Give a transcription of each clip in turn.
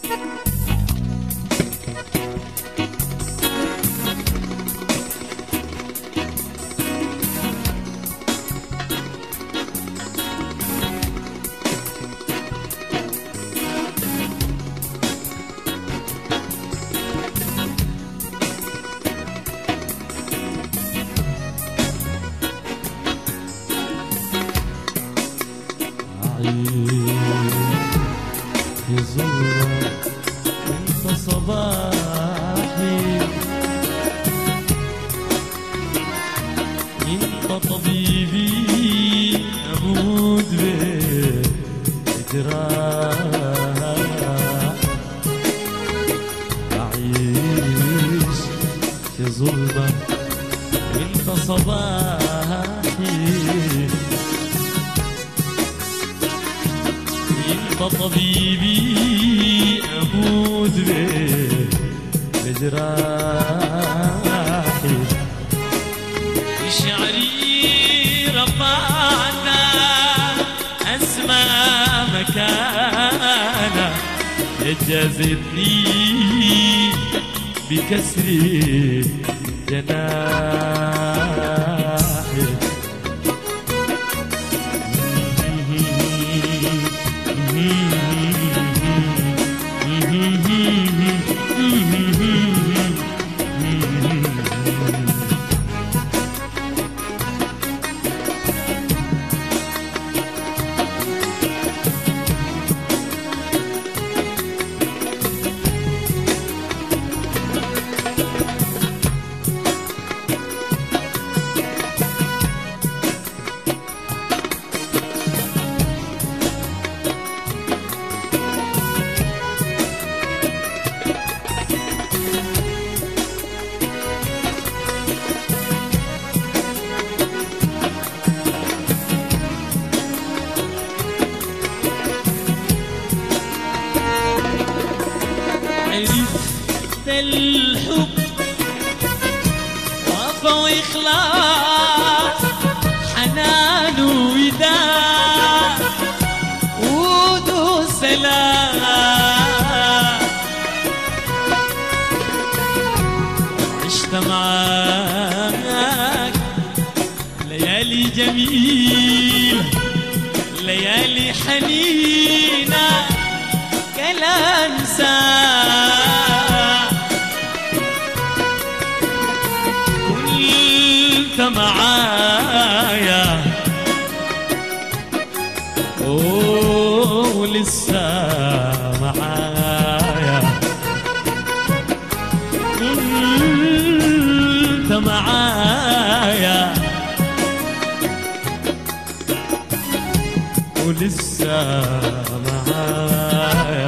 في ظلمة انت صباحي، انت طبيبي اموت بجراح، اعيش في ظلمة انت صباحي، انت طبيبي اموت بجراحي، شعري رفعنا اسمى مكانه، جازتني بكسر جناحي، عرفت الحب وفا وإخلاص، حنان ووداع ودو سلام، عشت معاك ليالي جميلة، ليالي حنينة كلا انساك، كنت معايا ولسه معايا، كنت معايا ولسه معايا،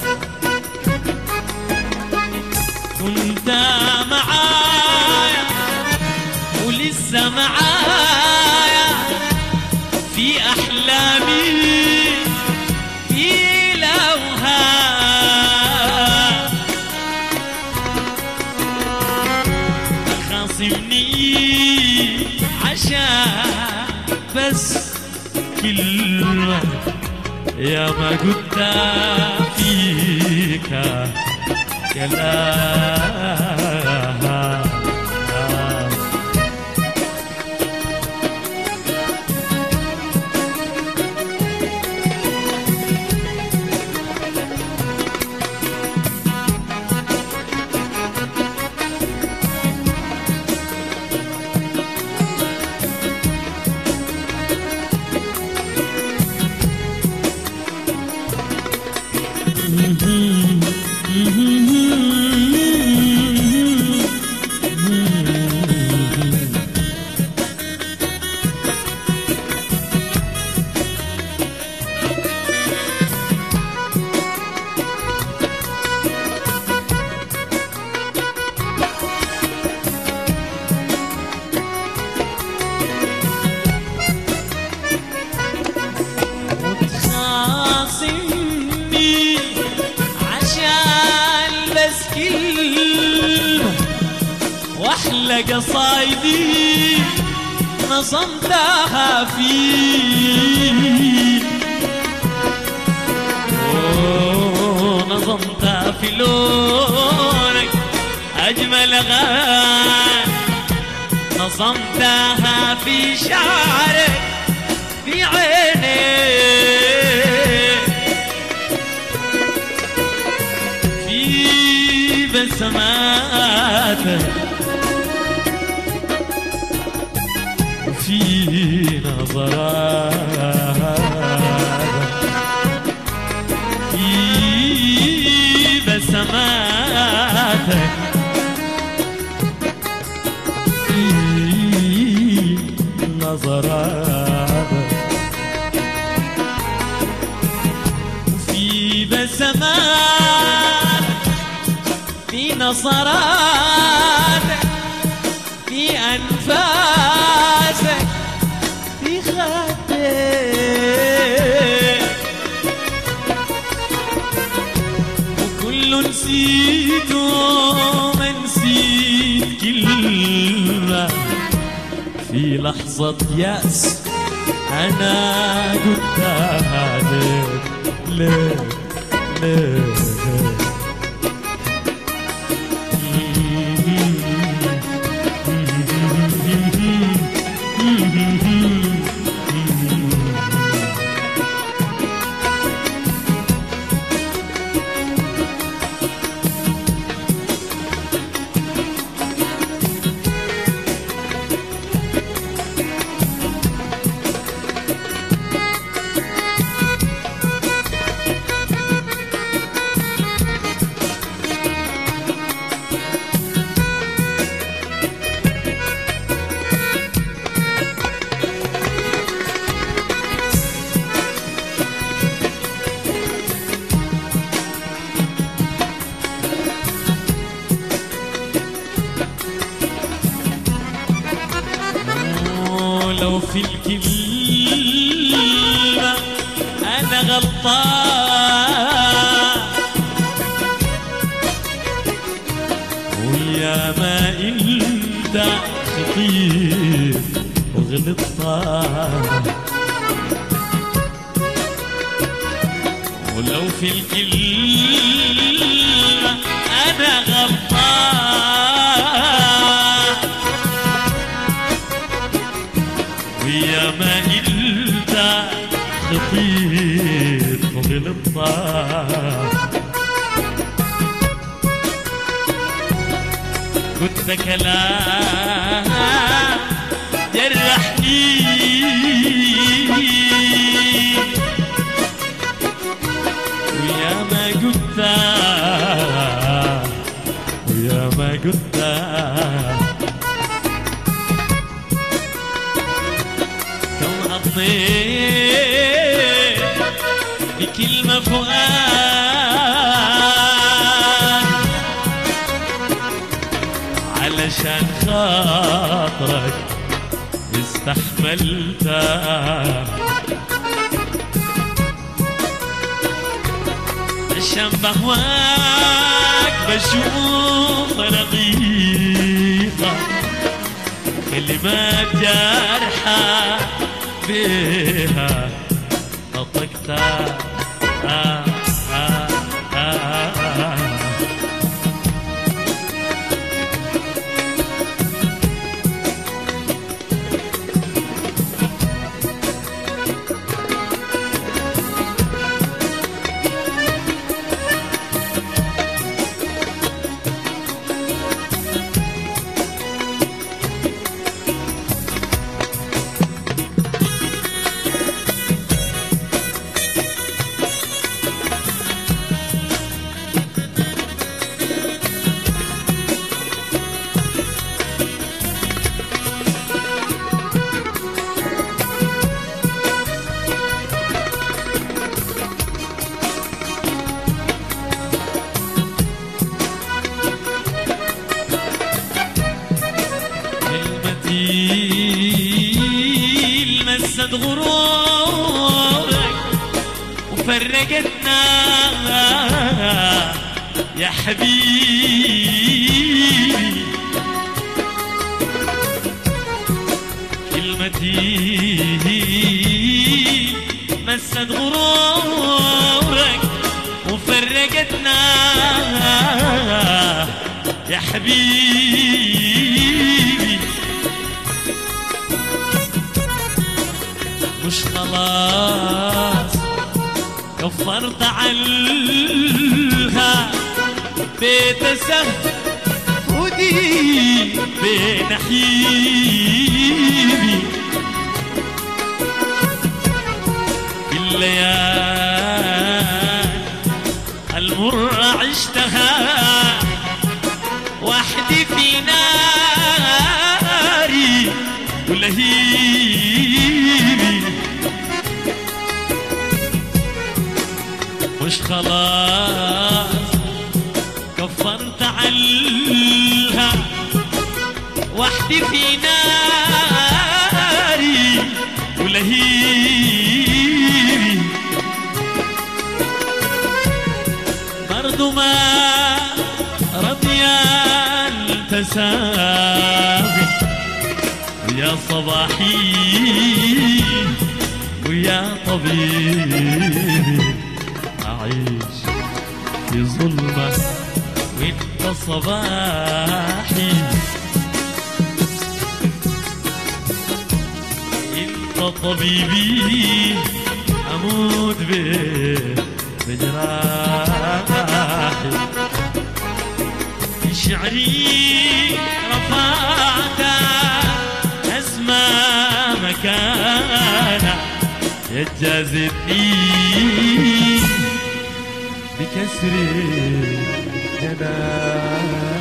كنت معايا ولسه معايا، في أحلامي في الأوهام، خاصمني عشان بس كلمة يا ما قلت فيك كلام، واحلى قصايدي نظمتها فيك، نظمتها الأغاني نظمتها في شعرك في عينيك في بسماتك وفي نظراتك في بسماتك في نظراتك وفي بسماتك في نظراتك في أنفاسك في خدك وكل نسيته ما نسيت كلمة في لحظة يأس أنا قلتها لك لك لك لو في الكلمة أنا غلطان ويا ما أنت خطير وغلطان ولو في الكلمة أنا غلطان ويا ما انت خطير وغلطان كنت كلام جرحني ويا ما قلت ويا ما قلت بكلمة فؤاد علشان خاطرك استحملتها عشان بهواك بشوف رقيقة كلمات جارحة بها نطقتها لمست غرورك وفرقتنا يا حبيبي كلمتي مست غرورك وفرقتنا يا حبيبي مش خلاص كفرت عنها بيت سهل ودي بين حبيبي الليالي المرة عشتها وحدي في ناري ولهيبي مش خلاص كفرت عنها وحدي في ناري ولهيبي برضو ما رضي التسامح ويا صباحي ويا طبيبي أعيش في ظلمة وانت صباحي انت طبيبي اموت بجراحي في شعري رفعت اسمى مكانه يجازتني بكسر جناحي